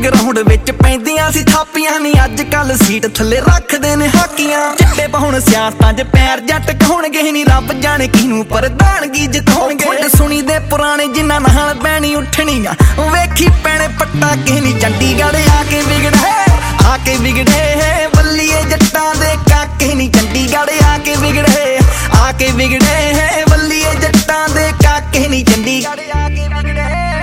Ground विच पैंदियां सी थापियां नी अजकल seat थल्ले रखदे ने हाकियां चिट्टे पाउण सियासतां च पैर जट कहाउणगे नी रब जाने किनू प्रधानगी जिताउणगे सुनी दे पुराने जिन्हां नाल बैणी उठणीआं वेखी पैणे पट्टा किह नी चंडीगढ़ आके बिगड़े बल्लीए जट्टां दे काके नी चंडीगढ़ आके बिगड़े बल्लीए जट्टां दे काके नी चंडीगढ़ आके बिगड़े।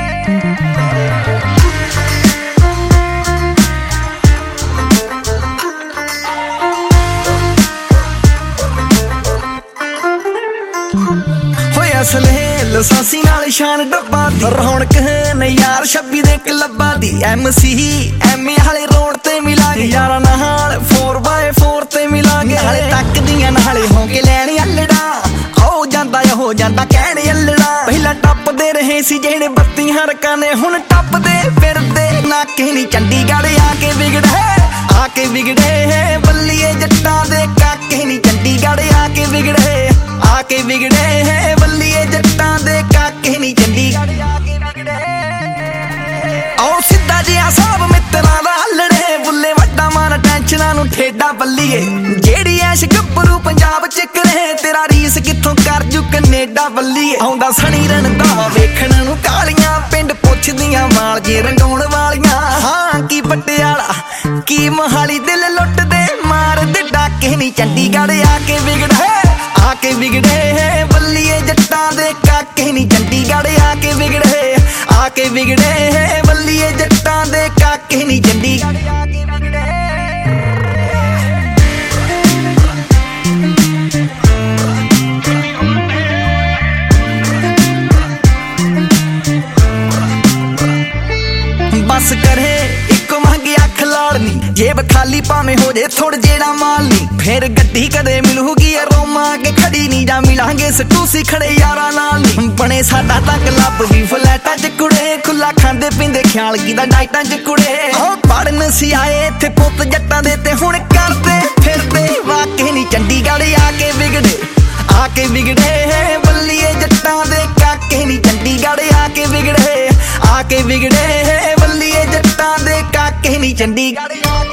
असले लसासी नाल शान डब्बा दी रौनक ने यार 26 दे क्लब्बां दी MC MA हाले रोड ते मिलांगे यारां नाल 4x4 ते मिलांगे हाले तक दियां नाले हो के लैण अल्लड़ा हो जांदा कहण अल्लड़ा पहला टप्पदे रहे सी जेहड़े 32 हरकां ने हुण टप्पदे फिरदे नाके नी चंडीगढ़ आके बिगड़े बल्लीए जट्टां दे काके नी चंडीगढ़ आके बिगड़े बल्लीए जट्टां दे काके नी चंडीगढ़ आके बिगड़े। आओ सीधा जिहा साहब मित्तरां दा हल्लड़े बुल्ले वड्डा मार टेंशनां नूं ठेडा बल्लीए जेहड़ी ऐश गब्बरू पंजाब च करे तेरा रीस कित्थों कर जू कनेडा बल्लीए आउंदा सनी रंधावा वेखण नूं कालियां पिंड पुछदियां माल जे रंगाउण वालियां हां की पटियाला की मोहाली दिल लुੱਟਦੇ मारदे डाके नी चंडीगढ़ आके बिगड़े बल्लीए जट्टां दे काके नी चंडीगढ़ आके बिगड़े बल्लीए जट्टां दे काके नी चंडीगढ़ आके बिगड़े। बस करे इको मंगी अख लाड़नी जेब खाली भावें हो जे थोड़ जेड़ा माल नी फिर गड्डी कदे मिलूगी रोमा के खड़ी नी जा मिलांगे सटूसी खड़े यारां नाल नी बने साडा तक लब भी फ्लैटां च कुड़े खुला खांदे पींदे ख्याल कीदा डाइटां च कुड़े पढ़न सी आए इत्थे पुत्त जट्टां दे ते हुण करदे फिरदे वाके नी चंडीगढ़ आके बिगड़े बल्लीए जट्टां दे काके नी चंडीगढ़ आके बिगड़े बल्लीए जट्टां दे काके नी चंडीगढ़।